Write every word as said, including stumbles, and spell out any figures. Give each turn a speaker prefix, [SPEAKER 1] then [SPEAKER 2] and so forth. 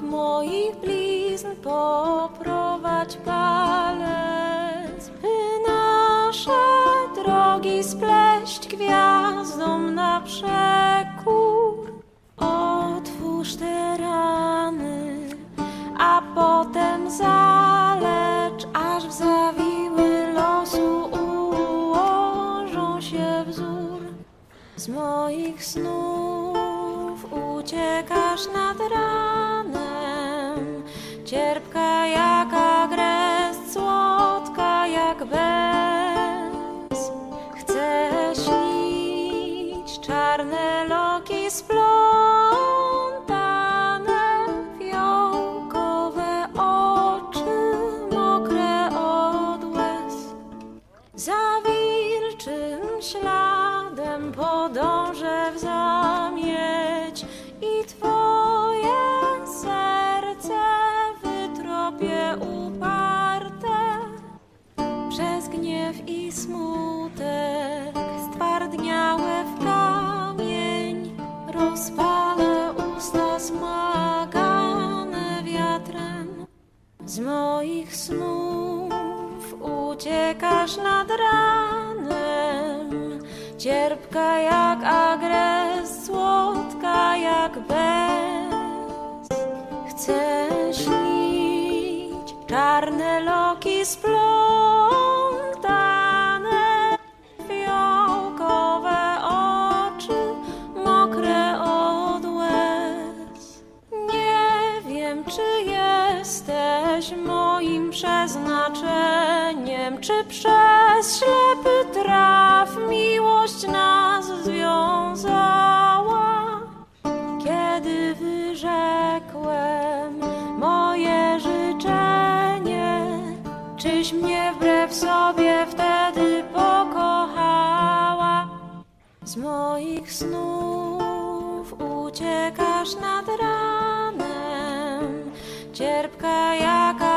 [SPEAKER 1] moich blizn poprowadź palec, by nasze drogi spleść gwiazdom na przekór. Otwórz te rany, a potem zalecz, aż w zawiły losu ułożą się wzór. Z moich snów uciekasz nad ranem, cierpka jak agrest, słodka jak bez. Chcę śnić czarne loki splątane, fiołkowe oczy mokre od łez. Za wilczym śladem podążę w zamieć i Twoje serce wytropię uparte. Przez gniew i smutek stwardniałe w kamień rozpalę usta smagane wiatrem. Z moich snów uciekasz nad ranem, cierpka jak agrest, słodka jak bez. Chcę śnić czarne loki splątane, fiołkowe oczy mokre od łez. Nie wiem, czy jesteś moim przeznaczeniem, czy przez ślepy traf miłość nas związała. Kiedy wyrzekłem moje życzenie, czyś mnie wbrew sobie wtedy pokochała? Z moich snów uciekasz nad ranem, cierpka jak